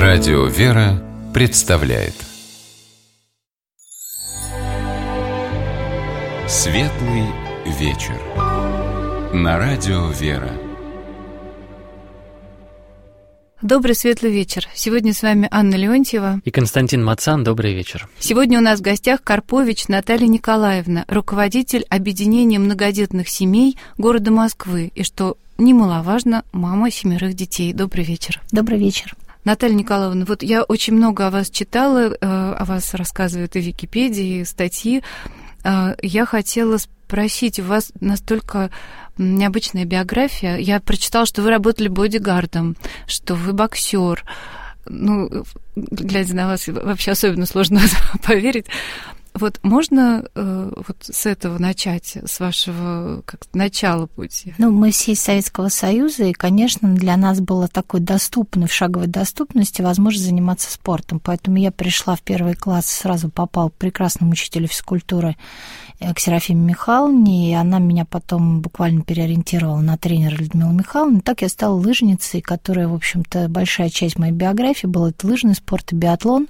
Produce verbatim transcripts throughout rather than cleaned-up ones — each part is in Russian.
Радио «Вера» представляет Светлый вечер на Радио «Вера». Добрый светлый вечер. Сегодня с вами Анна Леонтьева и Константин Мацан. Добрый вечер. Сегодня у нас в гостях Карпович Наталья Николаевна, руководитель объединения многодетных семей города Москвы. И что немаловажно, мама семерых детей. Добрый вечер. Добрый вечер. Наталья Николаевна, вот я очень много о вас читала, о вас рассказывают и в Википедии, и статьи. Я хотела спросить, у вас настолько необычная биография. Я прочитала, что вы работали бодигардом, что вы боксер. Ну, глядя на вас, вообще особенно сложно поверить. Вот можно э, вот с этого начать, с вашего как начала пути? Ну, мы все из Советского Союза, и, конечно, для нас было такой доступной, в шаговой доступности возможность заниматься спортом. Поэтому я пришла в первый класс, сразу попала к прекрасному учителю физкультуры к Серафиме Михайловне, и она меня потом буквально переориентировала на тренера Людмилу Михайловну. Так я стала лыжницей, которая, в общем-то, большая часть моей биографии была это лыжный спорт и биатлон.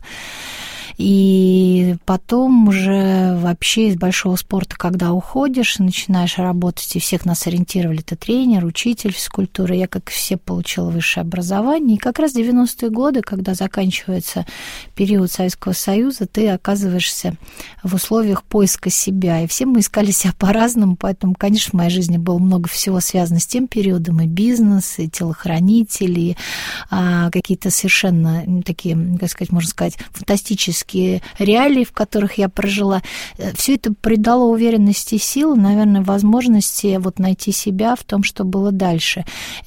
И потом уже вообще из большого спорта, когда уходишь, начинаешь работать, и всех нас ориентировали, это тренер, учитель физкультуры. Я, как и все, получила высшее образование. И как раз в девяностые годы, когда заканчивается период Советского Союза, ты оказываешься в условиях поиска себя. И все мы искали себя по-разному, поэтому, конечно, в моей жизни было много всего связано с тем периодом, и бизнес, и телохранители, и а, какие-то совершенно такие, как сказать, можно сказать, фантастические реалии, в которых я прожила. Все это придало уверенности и силы, наверное, возможности вот найти себя в том, что было дальше.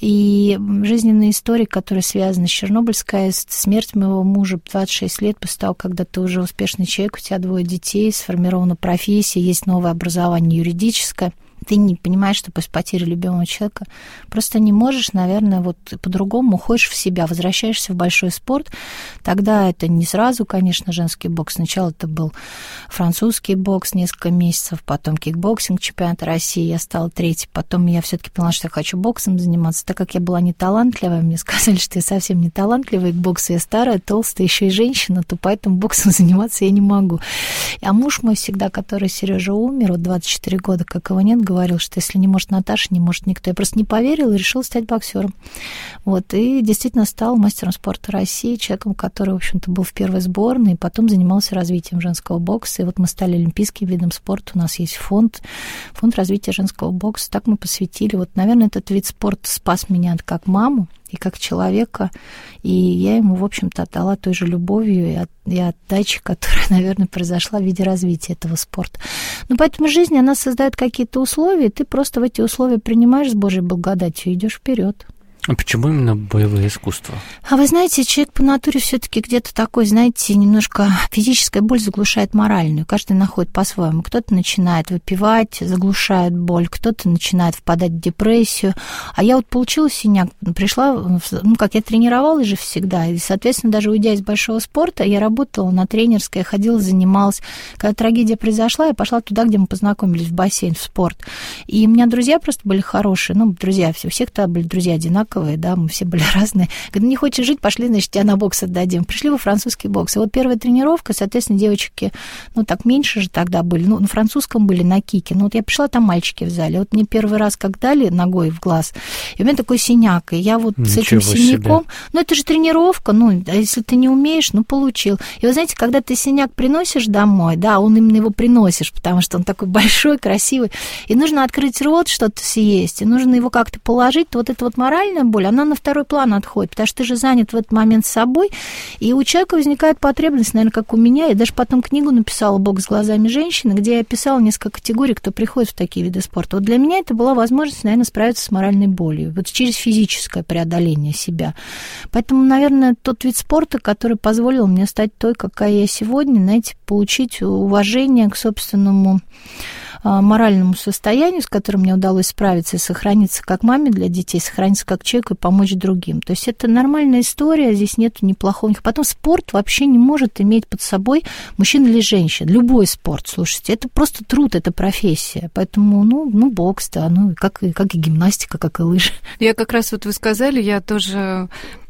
И жизненные истории, которые связаны с Чернобыльской АЭС, смерть моего мужа в двадцать шесть лет, после того, когда ты уже успешный человек, у тебя двое детей, сформирована профессия, есть новое образование юридическое. Ты не понимаешь, что после потери любимого человека просто не можешь, наверное, вот по-другому уходишь в себя, возвращаешься в большой спорт. Тогда это не сразу, конечно, женский бокс. Сначала это был французский бокс несколько месяцев, потом кикбоксинг, чемпионат России, я стала третьей. Потом я все-таки поняла, что я хочу боксом заниматься. Так как я была не талантливая, мне сказали, что я совсем не талантливая, и к боксу я старая, толстая, еще и женщина, то поэтому боксом заниматься я не могу. А муж мой всегда, который, Сережа, умер, вот двадцать четыре года, как его нет, говорил, что если не может Наташа, не может никто. Я просто не поверила и решила стать боксером. Вот, и действительно стала мастером спорта России, человеком, который, в общем-то, был в первой сборной, и потом занимался развитием женского бокса. И вот мы стали олимпийским видом спорта. У нас есть фонд, фонд развития женского бокса. Так мы посвятили. Вот, наверное, этот вид спорта спас меня как маму и как человека. И я ему, в общем-то, отдала той же любовью и, от, и отдачей, которая, наверное, произошла в виде развития этого спорта. Ну, поэтому жизнь, она создает какие-то условия, и ты просто в эти условия принимаешь с Божьей благодатью и идешь вперед. А почему именно боевое искусство? А вы знаете, человек по натуре все-таки где-то такой, знаете, немножко физическая боль заглушает моральную. Каждый находит по-своему. Кто-то начинает выпивать, заглушает боль, кто-то начинает впадать в депрессию. А я вот получила синяк, пришла, ну, как я тренировалась же всегда, и, соответственно, даже уйдя из большого спорта, я работала на тренерской, я ходила, занималась. Когда трагедия произошла, я пошла туда, где мы познакомились, в бассейн, в спорт. И у меня друзья просто были хорошие, ну, друзья, все, у всех тогда были друзья одинаковые, да, мы все были разные. Говорят, не хочешь жить, пошли, значит, тебя на бокс отдадим. Пришли во французский бокс. И вот первая тренировка, соответственно, девочки, ну, так меньше же тогда были, ну, на французском были, на кике. Ну, вот я пришла, там мальчики в зале. Вот мне первый раз, как дали ногой в глаз, и у меня такой синяк, и я вот Ничего с этим синяком, себе. Ну, это же тренировка, ну, а если ты не умеешь, ну, получил. И вы знаете, когда ты синяк приносишь домой, да, он именно его приносишь, потому что он такой большой, красивый, и нужно открыть рот, что-то съесть, и нужно его как-то положить, то вот это вот моральная боль, она на второй план отходит, потому что ты же занят в этот момент собой, и у человека возникает потребность, наверное, как у меня. Я даже потом книгу написала «Бокс глазами женщины», где я описала несколько категорий, кто приходит в такие виды спорта. Вот для меня это была возможность, наверное, справиться с моральной болью, вот через физическое преодоление себя. Поэтому, наверное, тот вид спорта, который позволил мне стать той, какая я сегодня, знаете, получить уважение к собственному моральному состоянию, с которым мне удалось справиться и сохраниться как маме для детей, сохраниться как человеку и помочь другим. То есть это нормальная история, здесь нет неплохого. Потом спорт вообще не может иметь под собой мужчин или женщин. Любой спорт, слушайте, это просто труд, это профессия. Поэтому, ну, ну бокс, да, ну, как, как и гимнастика, как и лыжи. Я как раз, вот вы сказали, я тоже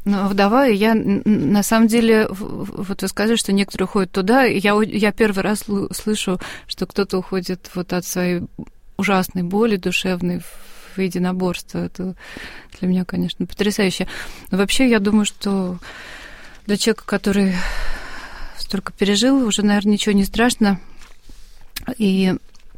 вдова, и я, на самом деле, вот вы сказали, что некоторые уходят туда, и я, я первый раз слышу, что кто-то уходит вот от своей ужасной боли душевной в единоборство. Это для меня, конечно, потрясающе. Но вообще, я думаю, что для человека, который столько пережил, уже, наверное, ничего не страшно. И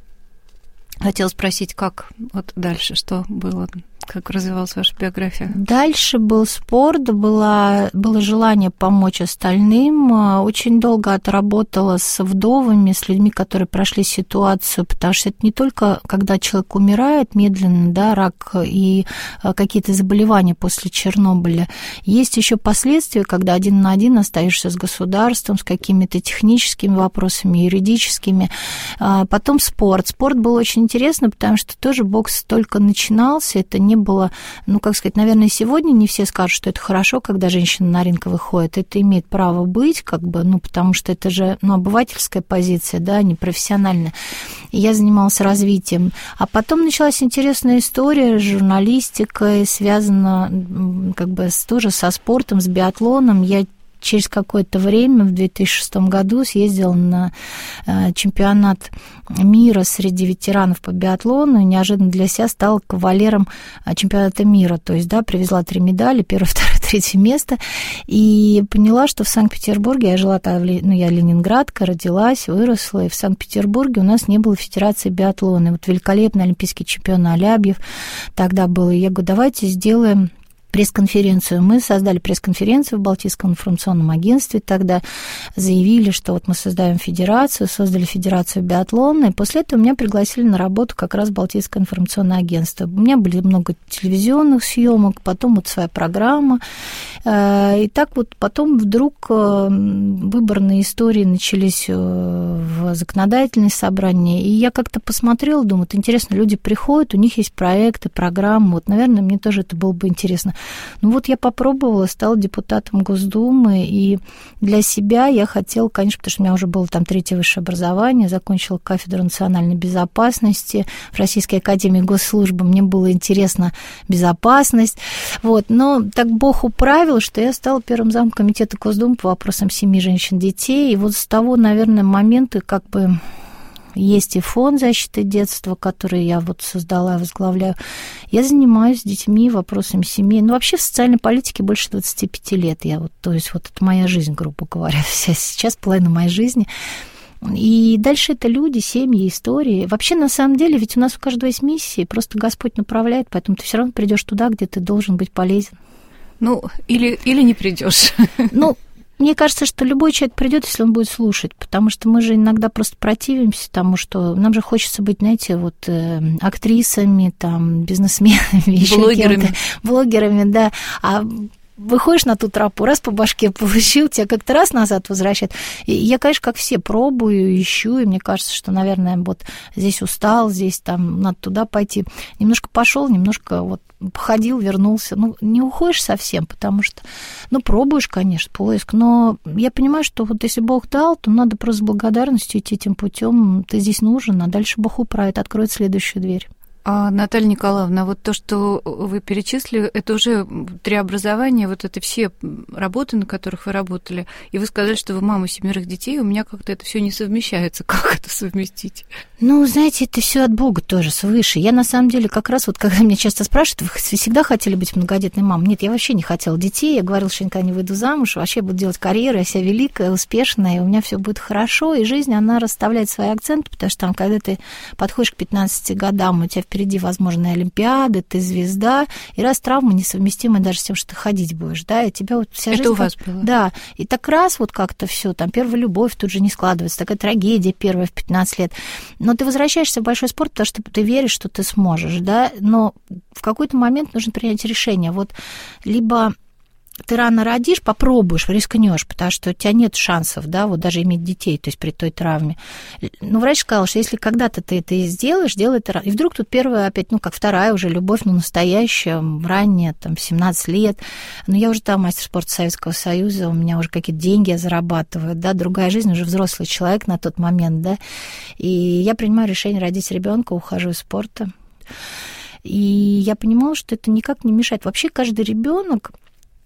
хотела спросить, как вот дальше, что было, как развивалась ваша биография? Дальше был спорт, было, было желание помочь остальным. Очень долго отработала с вдовами, с людьми, которые прошли ситуацию, потому что это не только, когда человек умирает медленно, да, рак и какие-то заболевания после Чернобыля. Есть еще последствия, когда один на один остаешься с государством, с какими-то техническими вопросами, юридическими. Потом спорт. Спорт был очень интересно, потому что тоже бокс только начинался, это не было, ну, как сказать, наверное, сегодня не все скажут, что это хорошо, когда женщина на ринг выходит. Это имеет право быть, как бы, ну, потому что это же, ну, обывательская позиция, да, не профессиональная. И я занималась развитием. А потом началась интересная история с журналистикой, связана, как бы, тоже со спортом, с биатлоном. Я через какое-то время, в две тысячи шестом году, съездила на чемпионат мира среди ветеранов по биатлону и неожиданно для себя стала кавалером чемпионата мира. То есть, да, привезла три медали, первое, второе, третье место, и поняла, что в Санкт-Петербурге, я жила там, ну, я ленинградка, родилась, выросла, и в Санкт-Петербурге у нас не было федерации биатлона. И вот великолепный олимпийский чемпион Алябьев тогда был. И я говорю, давайте сделаем пресс-конференцию. Мы создали пресс-конференцию в Балтийском информационном агентстве, тогда заявили, что вот мы создаем федерацию, создали федерацию биатлона, и после этого меня пригласили на работу как раз в Балтийское информационное агентство. У меня были много телевизионных съемок, потом вот своя программа, и так вот потом вдруг выборные истории начались в законодательное собрание, и я как-то посмотрела, думаю, вот интересно, люди приходят, у них есть проекты, программы, вот, наверное, мне тоже это было бы интересно. Ну вот я попробовала, стала депутатом Госдумы, и для себя я хотела, конечно, потому что у меня уже было там третье высшее образование, закончила кафедру национальной безопасности в Российской академии госслужбы, мне было интересно безопасность, вот, но так Бог управил, что я стала первым замом комитета Госдумы по вопросам семьи, женщин, детей, и вот с того, наверное, момента, как бы... Есть и фонд защиты детства, который я вот создала и возглавляю. Я занимаюсь с детьми, вопросами семьи. Ну, вообще в социальной политике больше двадцати пяти лет. Я вот, то есть вот это моя жизнь, грубо говоря, вся сейчас половина моей жизни. И дальше это люди, семьи, истории. Вообще, на самом деле, ведь у нас у каждого есть миссия, просто Господь направляет, поэтому ты все равно придешь туда, где ты должен быть полезен. Ну, или, или не придешь. Ну, мне кажется, что любой человек придет, если он будет слушать, потому что мы же иногда просто противимся тому, что нам же хочется быть, знаете, вот э, актрисами, там, бизнесменами, блогерами. блогерами, да, а выходишь на ту тропу, раз по башке получил, тебя как-то раз назад возвращает. И я, конечно, как все, пробую, ищу, и мне кажется, что, наверное, вот здесь устал, здесь там надо туда пойти. Немножко пошел, немножко вот походил, вернулся. Ну, не уходишь совсем, потому что, ну, пробуешь, конечно, поиск, но я понимаю, что вот если Бог дал, то надо просто с благодарностью идти этим путем. Ты здесь нужен, а дальше Бог управит, откроет следующую дверь. А, Наталья Николаевна, вот то, что вы перечислили, это уже три образования, вот это все работы, на которых вы работали, и вы сказали, что вы мама семерых детей, у меня как-то это все не совмещается. Как это совместить? Ну, знаете, это все от Бога тоже, свыше. Я, на самом деле, как раз вот, когда меня часто спрашивают, вы всегда хотели быть многодетной мамой? Нет, я вообще не хотела детей, я говорила, что я никогда не выйду замуж, вообще буду делать карьеру, я вся великая, успешная, и у меня все будет хорошо, и жизнь, она расставляет свои акценты, потому что там, когда ты подходишь к пятнадцати годам, у тебя впереди возможные олимпиады, ты звезда, и раз травма несовместимая даже с тем, что ты ходить будешь, да, и тебя вот вся жизнь... Это у вас было? Да, и так раз вот как-то все, там первая любовь тут же не складывается, такая трагедия первая в пятнадцать лет, но ты возвращаешься в большой спорт, потому что ты веришь, что ты сможешь, да, но в какой-то момент нужно принять решение, вот либо ты рано родишь, попробуешь, рискнешь, потому что у тебя нет шансов, да, вот даже иметь детей, то есть при той травме. Но врач сказал, что если когда-то ты это сделаешь, делай это рано. И вдруг тут первая опять, ну, как вторая уже любовь, ну, настоящая, ранняя, там, семнадцать лет. Но я уже там мастер спорта Советского Союза, у меня уже какие-то деньги я зарабатываю, да, другая жизнь, уже взрослый человек на тот момент, да. И я принимаю решение родить ребенка, ухожу из спорта. И я понимала, что это никак не мешает. Вообще каждый ребенок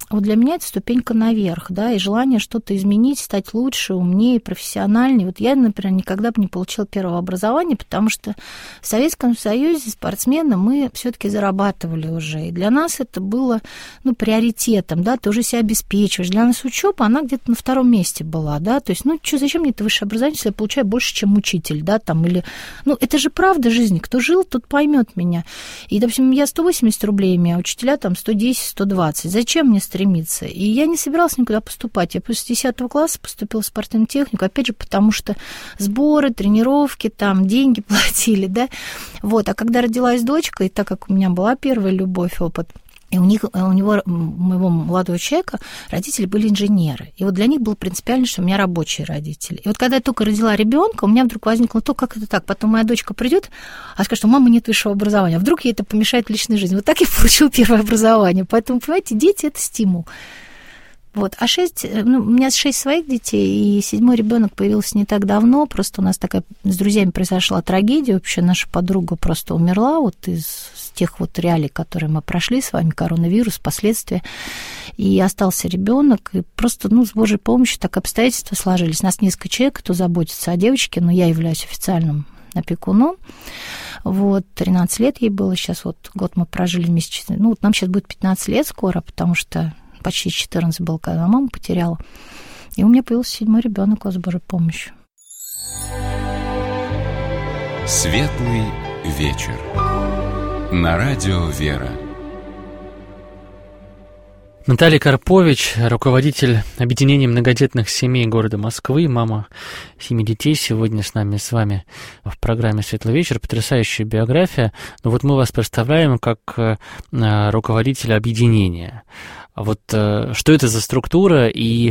вот для меня это ступенька наверх, да, и желание что-то изменить, стать лучше, умнее, профессиональнее. Вот я, например, никогда бы не получила первого образования, потому что в Советском Союзе спортсмены мы все-таки зарабатывали уже, и для нас это было, ну, приоритетом, да, ты уже себя обеспечиваешь. Для нас учеба, она где-то на втором месте была, да, то есть, ну, что, зачем мне это высшее образование, если я получаю больше, чем учитель, да, там, или, ну, это же правда жизни, кто жил, тот поймет меня. И, допустим, я сто восемьдесят рублей имею, а учителя там сто десять - сто двадцать. Зачем мне стремиться? И я не собиралась никуда поступать. Я после десятого класса поступила в спортивную технику, опять же, потому что сборы, тренировки, там, деньги платили, да. Вот, а когда родилась дочка, и так как у меня была первая любовь, опыт, и у них, у него, у моего молодого человека, родители были инженеры. И вот для них было принципиально, что у меня рабочие родители. И вот когда я только родила ребенка, у меня вдруг возникло то, как это так. Потом моя дочка придет, а скажет, что у мамы нет высшего образования. А вдруг ей это помешает в личной жизни. Вот так я получила первое образование. Поэтому, понимаете, дети – это стимул. Вот. А шесть, ну, у меня шесть своих детей, и седьмой ребенок появился не так давно. Просто у нас такая с друзьями произошла трагедия. Вообще наша подруга просто умерла вот из тех вот реалий, которые мы прошли с вами, коронавирус, последствия. И остался ребенок, и просто, ну, с Божьей помощью так обстоятельства сложились. Нас несколько человек, кто заботится о девочке, но я являюсь официальным опекуном. Вот, тринадцать лет ей было, сейчас вот год мы прожили вместе. Ну, вот нам сейчас будет пятнадцать лет скоро, потому что почти четырнадцать было, когда маму потеряла. И у меня появился седьмой ребенок с Божьей помощью. Светлый вечер. На радио «Вера». Наталья Карпович, руководитель объединения многодетных семей города Москвы, мама семи детей, сегодня с нами, с вами в программе «Светлый вечер». Потрясающая биография. Но вот мы вас представляем как руководителя объединения. Вот что это за структура и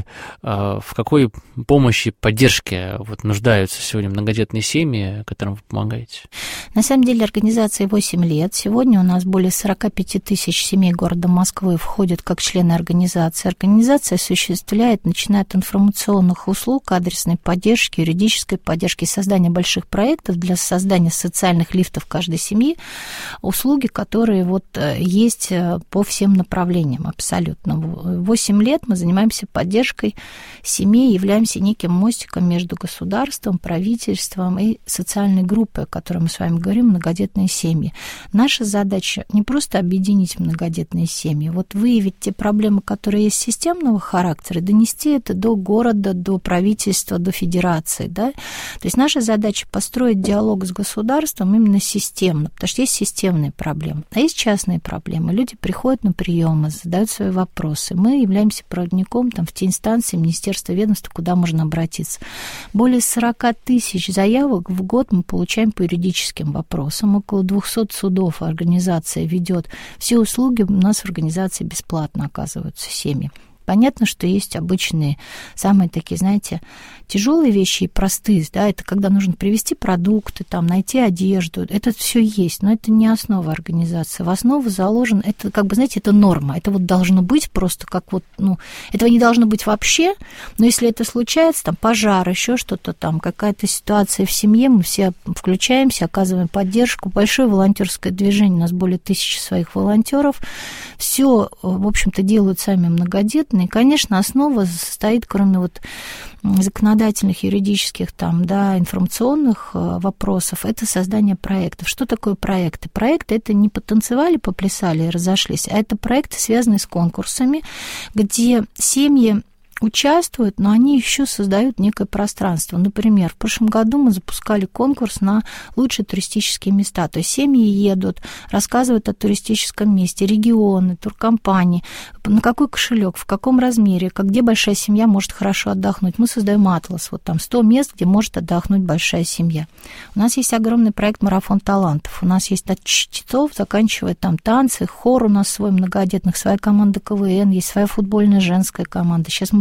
в какой помощи, поддержке вот нуждаются сегодня многодетные семьи, которым вы помогаете? На самом деле организации восемь лет. Сегодня у нас более сорок пять тысяч семей города Москвы входят как члены организации. Организация осуществляет, начиная от информационных услуг, адресной поддержки, юридической поддержки, создания больших проектов для создания социальных лифтов каждой семьи, услуги, которые вот есть по всем направлениям абсолютно. восемь лет мы занимаемся поддержкой семей, являемся неким мостиком между государством, правительством и социальной группой, о которой мы с вами говорим, многодетные семьи. Наша задача не просто объединить многодетные семьи, вот выявить те проблемы, которые есть системного характера, донести это до города, до правительства, до федерации. Да? То есть наша задача построить диалог с государством именно системно, потому что есть системные проблемы, а есть частные проблемы. Люди приходят на приемы, задают свои вопросы. Вопросы. Мы являемся проводником там, в те инстанции, министерства, ведомства, куда можно обратиться. Более сорок тысяч заявок в год мы получаем по юридическим вопросам. Около двухсот судов организация ведет. Все услуги у нас в организации бесплатно оказываются семьи. Понятно, что есть обычные, самые такие, знаете, тяжелые вещи и простые, да, это когда нужно привезти продукты, там, найти одежду, это все есть, но это не основа организации. В основу заложен, это, как бы, знаете, это норма, это вот должно быть просто как вот, ну, этого не должно быть вообще, но если это случается, там, пожар, еще что-то там, какая-то ситуация в семье, мы все включаемся, оказываем поддержку, большое волонтерское движение, у нас более тысячи своих волонтеров, все, в общем-то, делают сами многодетные. И, конечно, основа состоит, кроме вот законодательных, юридических, там, да, информационных вопросов, это создание проектов. Что такое проекты? Проекты – это не потанцевали, поплясали и разошлись, а это проекты, связанные с конкурсами, где семьи участвуют, но они еще создают некое пространство. Например, в прошлом году мы запускали конкурс на лучшие туристические места. То есть семьи едут, рассказывают о туристическом месте, регионы, туркомпании, на какой кошелек, в каком размере, как, где большая семья может хорошо отдохнуть. Мы создаем атлас, вот там сто мест, где может отдохнуть большая семья. У нас есть огромный проект «Марафон талантов». У нас есть от чтецов, заканчивая там танцы, хор у нас свой многодетных, своя команда КВН, есть своя футбольная женская команда. Сейчас мы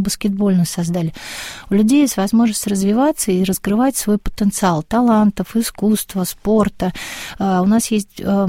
баскетбольную создали. У людей есть возможность развиваться и раскрывать свой потенциал талантов, искусства, спорта. У нас есть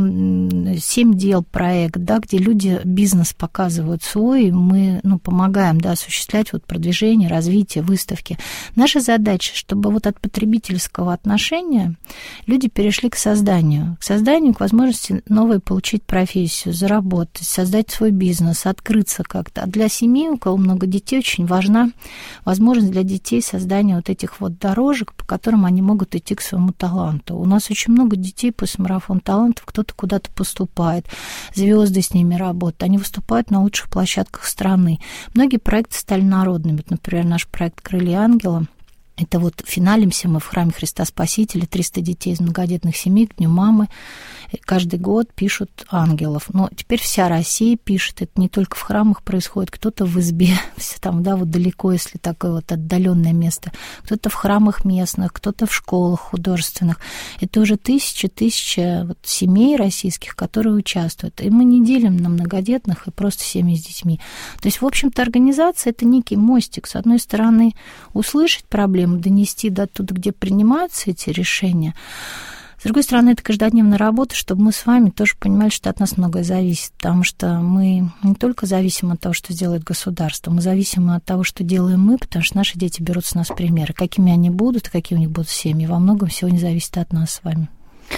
семь дел проект, да, где люди бизнес показывают свой, и мы ну, помогаем да, осуществлять вот продвижение, развитие, выставки. Наша задача, чтобы вот от потребительского отношения люди перешли к созданию, к созданию, к возможности новой получить профессию, заработать, создать свой бизнес, открыться как-то. А для семьи, у кого много детей, очень важна возможность для детей создания вот этих вот дорожек, по которым они могут идти к своему таланту. У нас очень много детей после марафона талантов, кто-то куда-то поступает, звезды с ними работают, они выступают на лучших площадках страны. Многие проекты стали народными, например, наш проект «Крылья ангела». Это вот финалимся мы в храме Христа Спасителя, триста детей из многодетных семей к Дню мамы. Каждый год пишут ангелов. Но теперь вся Россия пишет, это не только в храмах происходит, кто-то в избе, все там, да, вот далеко, если такое вот отдаленное место, кто-то в храмах местных, кто-то в школах художественных. Это уже тысячи, тысячи вот семей российских, которые участвуют. И мы не делим на многодетных и просто семьи с детьми. То есть, в общем-то, организация – это некий мостик. С одной стороны, услышать проблему, донести до туда, где принимаются эти решения. С другой стороны, это каждодневная работа, чтобы мы с вами тоже понимали, что от нас многое зависит, потому что мы не только зависим от того, что сделает государство, мы зависим от того, что делаем мы, потому что наши дети берут с нас примеры. Какими они будут, какие у них будут семьи, во многом сегодня зависит от нас с вами.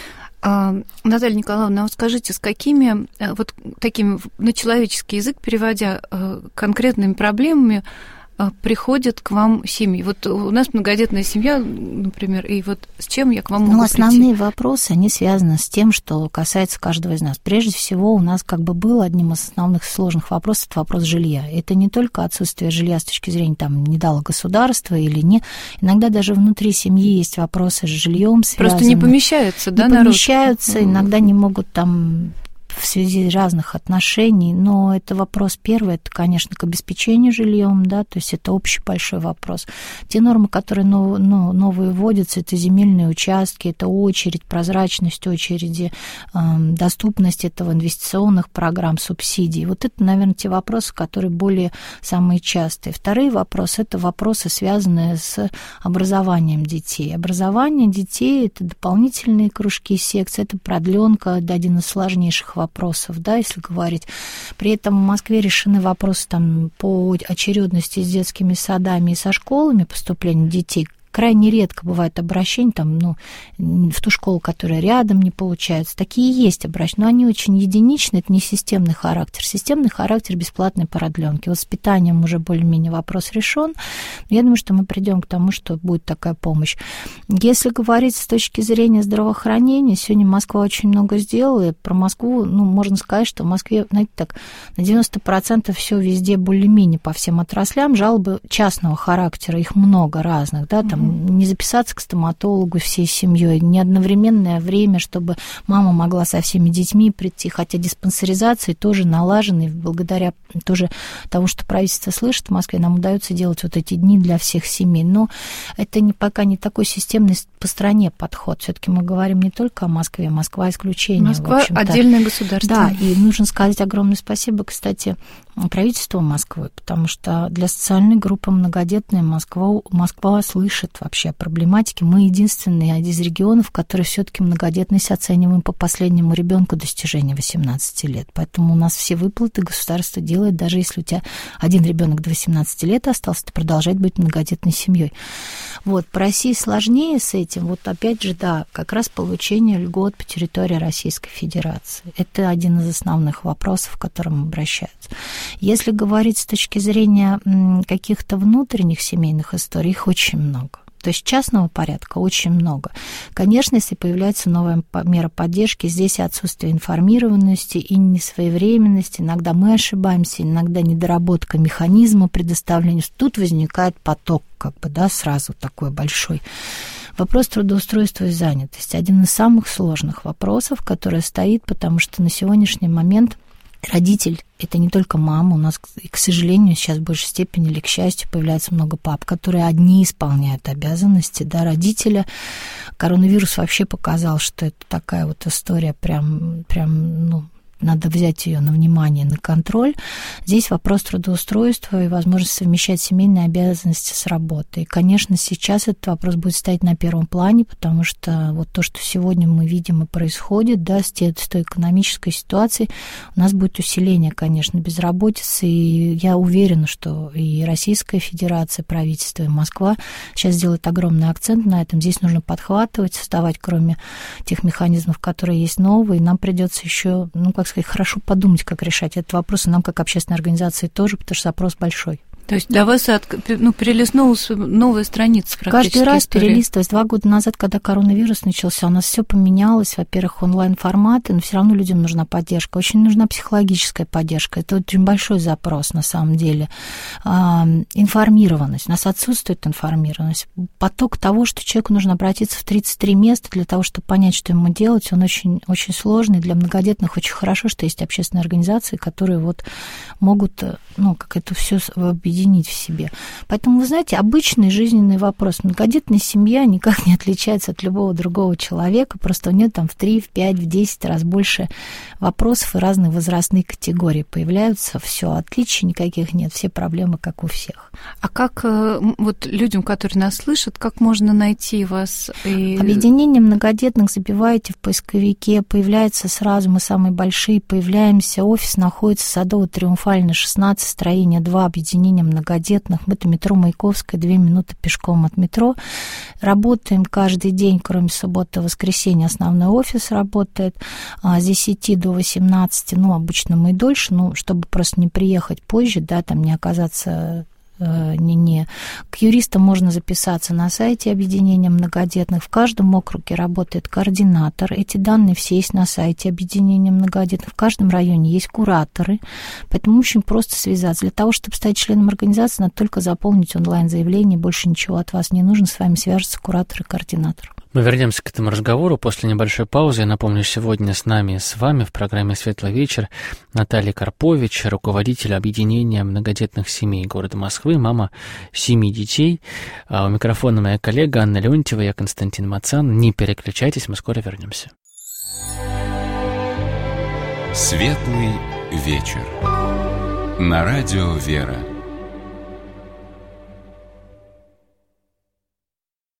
А, Наталья Николаевна, а вот скажите, с какими, вот такими, на человеческий язык переводя, конкретными проблемами приходят к вам семьи? Вот у нас многодетная семья, например, и вот с чем я к вам могу Ну, основные прийти? вопросы, они связаны с тем, что касается каждого из нас. Прежде всего, у нас как бы был одним из основных сложных вопросов это вопрос жилья. Это не только отсутствие жилья с точки зрения, там, не дало государство или не. Иногда даже внутри семьи есть вопросы с жильем связаны. Просто не помещаются, да, не народ? помещаются, иногда не могут там в связи разных отношений, но это вопрос первый, это, конечно, к обеспечению жильем, да, то есть это общий большой вопрос. Те нормы, которые нов, ну, новые вводятся, это земельные участки, это очередь, прозрачность очереди, э, доступность этого инвестиционных программ, субсидий. Вот это, наверное, те вопросы, которые более самые частые. Вторые вопросы, это вопросы, связанные с образованием детей. Образование детей – это дополнительные кружки, секции, это продленка, один из сложнейших вопросов. вопросов, да, если говорить. При этом в Москве решены вопросы там, по очередности с детскими садами и со школами поступления детей. Крайне редко бывает обращение там, ну, в ту школу, которая рядом, не получается. Такие есть обращения, но они очень единичны, это не системный характер. Системный характер бесплатной продленки. Вот с питанием уже более-менее вопрос решен. Я думаю, что мы придем к тому, что будет такая помощь. Если говорить с точки зрения здравоохранения, сегодня Москва очень много сделала. И про Москву, ну, можно сказать, что в Москве, знаете, так, на девяносто процентов все везде более-менее по всем отраслям. Жалобы частного характера, их много разных, да, там не записаться к стоматологу всей семьей, не одновременное время, чтобы мама могла со всеми детьми прийти, хотя диспансеризации тоже налажены, благодаря тоже тому, что правительство слышит в Москве, нам удается делать вот эти дни для всех семей, но это не, пока не такой системный по стране подход, все-таки мы говорим не только о Москве, Москва исключение. Москва отдельное государство. Да, и нужно сказать огромное спасибо, кстати, правительству Москвы, потому что для социальной группы многодетная Москва, Москва слышит вообще о проблематике. Мы единственные из регионов, которые все-таки многодетность оцениваем по последнему ребенку достижения восемнадцати лет. Поэтому у нас все выплаты государство делает, даже если у тебя один ребенок до восемнадцати лет остался, ты продолжает быть многодетной семьей. Вот, по России сложнее с этим. Вот опять же, да, как раз получение льгот по территории Российской Федерации. Это один из основных вопросов, к которым обращаются. Если говорить с точки зрения каких-то внутренних семейных историй, их очень много. То есть частного порядка очень много. Конечно, если появляется новая мера поддержки, здесь и отсутствие информированности, и несвоевременности, иногда мы ошибаемся, иногда недоработка механизма предоставления. Тут возникает поток, как бы, да, сразу такой большой. Вопрос трудоустройства и занятости. Один из самых сложных вопросов, который стоит, потому что на сегодняшний момент родитель – это не только мама. У нас, к сожалению, сейчас в большей степени или к счастью появляется много пап, которые одни исполняют обязанности, да, родителя. Коронавирус вообще показал, что это такая вот история прям, прям, ну, надо взять ее на внимание, на контроль. Здесь вопрос трудоустройства и возможность совмещать семейные обязанности с работой. И, конечно, сейчас этот вопрос будет стоять на первом плане, потому что вот то, что сегодня мы видим и происходит, да, с той, с той экономической ситуацией, у нас будет усиление, конечно, безработицы. И я уверена, что и Российская Федерация, правительство, и Москва сейчас делают огромный акцент на этом. Здесь нужно подхватывать, создавать, кроме тех механизмов, которые есть, новые. Нам придется еще, ну, как сказать, хорошо подумать, как решать этот вопрос, и нам, как общественной организации, тоже, потому что запрос большой. То есть для вас ну, перелистнулась новая страница практически. Каждый раз истории. перелистывать. Два года назад, когда коронавирус начался, у нас все поменялось. Во-первых, онлайн-форматы, но все равно людям нужна поддержка. Очень нужна психологическая поддержка. Это очень большой запрос, на самом деле. А, информированность. У нас отсутствует информированность. Поток того, что человеку нужно обратиться в тридцать три места для того, чтобы понять, что ему делать, он очень, очень сложный. Для многодетных очень хорошо, что есть общественные организации, которые вот могут, ну, как это все объединить в себе. Поэтому, вы знаете, обычный жизненный вопрос. Многодетная семья никак не отличается от любого другого человека, просто у нее там в три, в пять, в десять раз больше вопросов и разные возрастные категории появляются. Все, отличий никаких нет, все проблемы как у всех. А как вот людям, которые нас слышат, как можно найти вас? И... Объединение многодетных забиваете в поисковике, появляется сразу, мы самые большие, появляемся, офис находится Садово-Триумфальная, шестнадцать, строение два, объединение многодетных. Мы это метро Маяковская, две минуты пешком от метро. Работаем каждый день, кроме субботы и воскресенья. Основной офис работает с десяти до восемнадцати, ну, обычно мы и дольше, ну, чтобы просто не приехать позже, да, там не оказаться... Не, не. К юристам можно записаться на сайте объединения многодетных. В каждом округе работает координатор. Эти данные все есть на сайте объединения многодетных. В каждом районе есть кураторы. Поэтому очень просто связаться. Для того, чтобы стать членом организации, надо только заполнить онлайн-заявление. Больше ничего от вас не нужно. С вами свяжется куратор и координатор. Мы вернемся к этому разговору после небольшой паузы. Я напомню, сегодня с нами, с вами в программе «Светлый вечер» Наталья Карпович, руководитель объединения многодетных семей города Москвы, мама семи детей. А у микрофона моя коллега Анна Леонтьева, я Константин Мацан. Не переключайтесь, мы скоро вернемся. «Светлый вечер» на радио «Вера».